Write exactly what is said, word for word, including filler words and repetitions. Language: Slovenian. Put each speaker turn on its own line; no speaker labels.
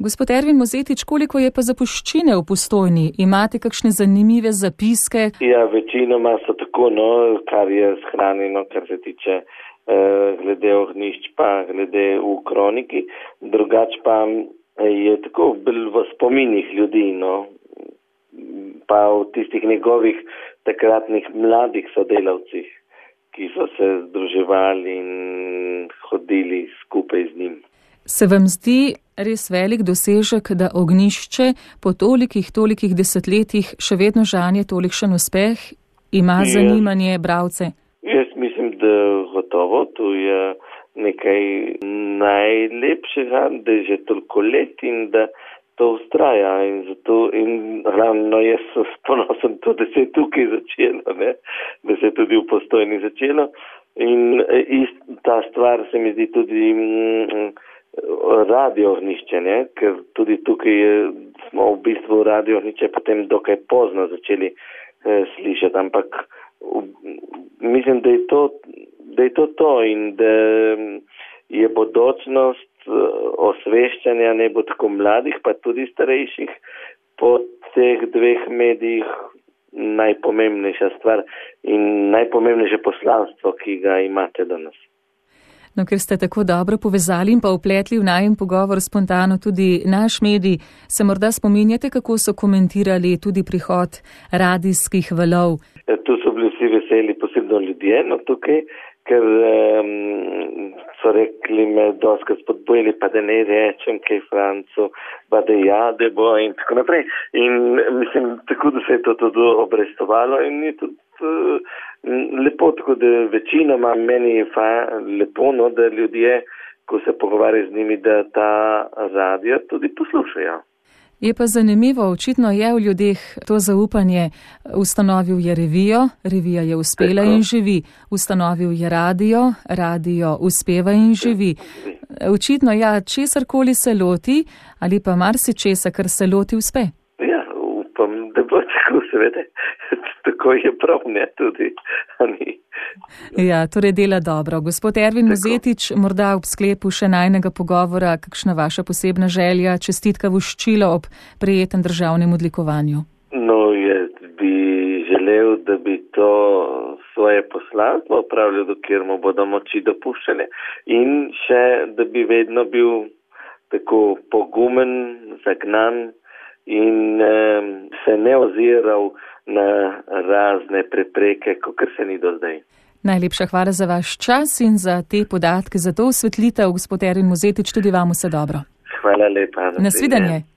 Gospod Ervin Mozetič, koliko je pa zapuščine v Postojni? Imate kakšne zanimive zapiske?
Ja, večinoma so tako, no, kar je shranjeno, kar se tiče eh, glede ognjišč, pa glede v kroniki. Drugač pa je tako bil v spominih ljudi, no, pa v tistih njegovih takratnih mladih sodelavcih, ki so se združevali in hodili skupaj z njim.
Se vam zdi res velik dosežek, da ognjišče po tolikih, tolikih desetletjih še vedno žanje tolikšen uspeh, ima
Jaz,
zanimanje bralce?
Jaz mislim, da gotovo tu je nekaj najlepšega, da je že toliko let in da to ustraja. In zato, in ravno jaz sem ponosen tudi, da se je tukaj začelo, ne? Da se je tudi v Postojni začelo. In ta stvar se mi zdi tudi mm, radio ognjišče, ne? Ker tudi tukaj je, smo v bistvu radio ognjišče potem dokaj pozno začeli eh, slišati, ampak v, mislim, da je, to, da je to to in da je bodočnost osveščanja ne bo tako mladih, pa tudi starejših po teh dveh medijih najpomembnejša stvar in najpomembnejše poslanstvo, ki ga imate danes.
No, ker ste tako dobro povezali in pa upletli v najin pogovor spontano tudi naš medij, se morda spominjate, kako so komentirali tudi prihod radijskih valov?
Ja, tu so bili vsi veseli, posebno ljudje, no tukaj, ker um, so rekli me doskrat spodbojili, pa da ne rečem kaj Francu, pa da ja, da bo in tako naprej. In mislim, tako da se je to tudi obrestovalo in je tudi uh, lepo, tako da večinoma meni je fa, lepo, no, da ljudje, ko se pogovarjajo z njimi, da ta radio tudi poslušajo.
Je pa zanimivo, očitno je v ljudeh to zaupanje. Ustanovil je revijo, revija je uspela in živi. Ustanovil je radio, radio uspeva in živi. Očitno, ja, česarkoli se loti, ali pa marsičesa, kar se loti, uspe.
Ja, upam, da bo tako, seveda. Tako je prav, ne, tudi.
Ja, torej dela dobro. Gospod Ervin Mozetič, morda ob sklepu še najnega pogovora, kakšna vaša posebna želja, čestitka voščilo ob prijetem državnem odlikovanju?
No, jaz bi želel, da bi to svoje poslanstvo opravljal, dokler mu bodo moči dopuščene. In še, da bi vedno bil tako pogumen, zagnan in um, se ne oziral na razne prepreke, kakor se ni do zdaj.
Najlepša hvala za vaš čas in za te podatke, za to osvetlitev, gospod Ervin Mozetič, tudi vam vse dobro.
Hvala lepa.
Nasvidenje.